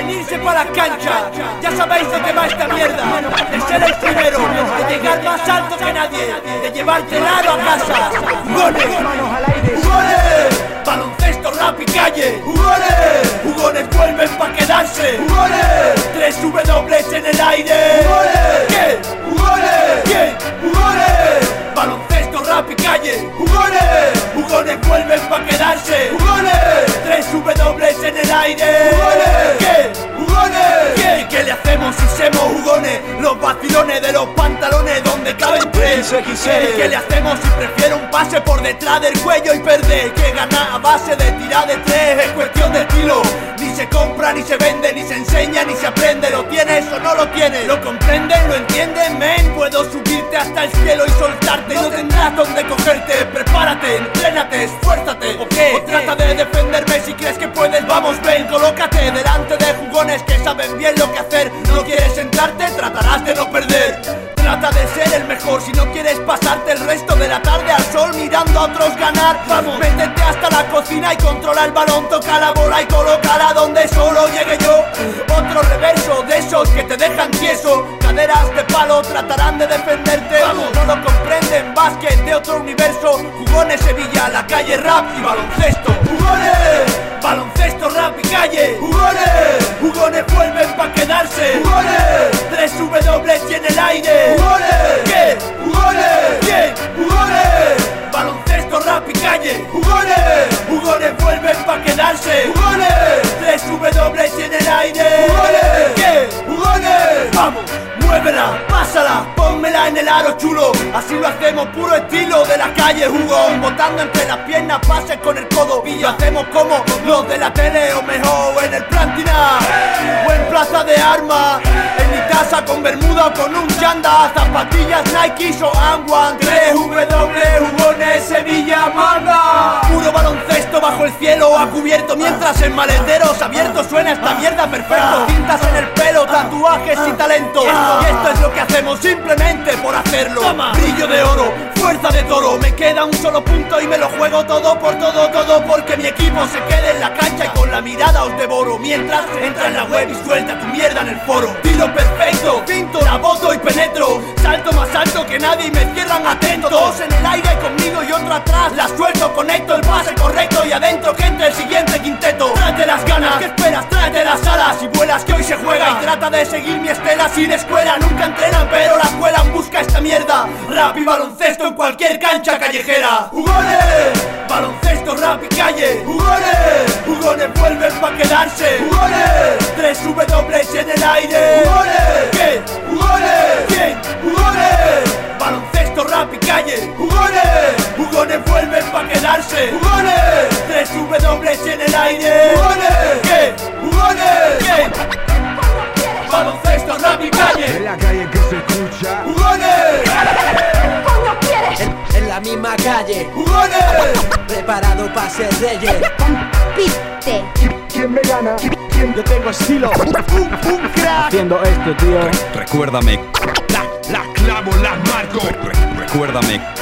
venirse para la cancha. Ya sabéis de qué va esta mierda. De ser el primero, de llegar más alto que nadie, de llevarte helado a casa. ¡Jugones! ¡Jugones! Baloncesto, rap y calle. ¡Jugones! ¡Jugones vuelven pa' quedarse! ¡Jugones! 3 W en el aire. ¡Jugones! ¿Qué? ¡Jugones! ¿Quién? ¡Jugones! Baloncesto, rap y calle. ¡Jugones! ¡Jugones vuelven pa' quedarse! ¡Jugones! 3 W en el aire. ¡Jugones! ¿Qué? ¡Jugones! ¿Qué? ¿Y qué le hacemos si semos jugones? Los vacilones de los pantalones donde caben 3 XL. ¿Qué le hacemos si prefiero un pase por detrás del cuello y perder? Que ganar a base de tirar de 3 es cuestión de estilo. Ni se compra, ni se vende, ni se enseña, ni se aprende. ¿Lo tienes o no lo tienes? ¿Lo comprenden? ¿Lo entienden, men? Puedo subirte hasta el cielo y soltarte. No tendrás donde cogerte. Prepárate, entrénate, esfuérzate. ¿O qué? O trata de defenderme si crees que puedes. Vamos, ven, colócate delante de jugones que saben bien lo que hacer. ¿No quieres sentarte? Tratarás de no perder. Trata de ser el mejor si no quieres pasarte el resto de la tarde al sol mirando a otros ganar. Vamos, métete hasta la cocina y controla el balón, toca la bola y colócala donde solo llegue yo. Otro reverso de esos que te dejan tieso. Caderas de palo tratarán de defenderte. Vamos, no lo comprenden, básquet de otro universo. Jugones Sevilla, la calle, rap y baloncesto. ¡Jugones! Baloncesto, rap y calle. ¡Jugones! Jugones vuelven pa' quedarse. ¡Jugones! 3 W en el aire. ¡Jugones! ¿Qué? ¡Jugones! ¿Quién? ¡Jugones! Baloncesto, rap y calle. ¡Jugones! Jugones vuelven pa' quedarse. ¡Jugones! 3 W en el aire. ¡Jugones! ¿Qué? ¡Jugones! ¡Vamos! Muévela, pásala, pónmela en el aro chulo. Así lo hacemos, puro estilo de la calle, jugón. Botando entre las piernas, pases con el codo. Y lo hacemos como los de la tele o mejor en el Plantina o en Plaza de Armas. En mi casa con bermuda o con un chanda. Zapatillas Nike o One 3 W, jugones Sevilla, manda. Puro baloncesto bajo el cielo a cubierto. Mientras en maleteros abiertos suena esta mierda perfecto. Cintas en el pelo, tatuajes y talento. Y esto es lo que hacemos simplemente por hacerlo. Toma. Brillo de oro, fuerza de toro. Me queda un solo punto y me lo juego todo por todo, todo porque mi equipo se quede en la cancha y con la mirada os devoro. Mientras entra en la web y suelta tu mierda en el foro. Tiro perfecto, pinto, la boto y penetro. Salto más alto que nadie y me cierran atento. Dos en el aire conmigo y otro atrás. La suelto, conecto el pase correcto y adentro que entre el siguiente quinteto. Tráete las ganas, ¿qué esperas? Tráete las alas y vuelas que hoy se juega. Y trata de seguir mi estela sin escuela. Nunca entrenan pero la escuelan, busca esta mierda. Rap y baloncesto en cualquier cancha callejera. ¡Jugones! Baloncesto, rap y calle. ¡Jugones! Jugones vuelven pa' quedarse. ¡Jugones! 3 W en el aire. ¡Jugones! ¿Qué? ¡Jugones! ¿Quién? ¡Jugones! Baloncesto, rap y calle. ¡Jugones! Jugones vuelven pa' quedarse. ¡Jugones! 3 W en el aire. ¡Jugones! ¿Qué? ¡Jugones! ¿Quién? Baloncesto, rap y calle. En la calle que se escucha. ¡Jugones! ¿Cómo quieres? En la misma calle, ¡Jugones! preparado para ser reyes. Compite. ¿Quién me gana? ¿Quién? Yo tengo estilo, Un crack. haciendo esto, tío. Recuérdame, La clavo, la marco. recuérdame.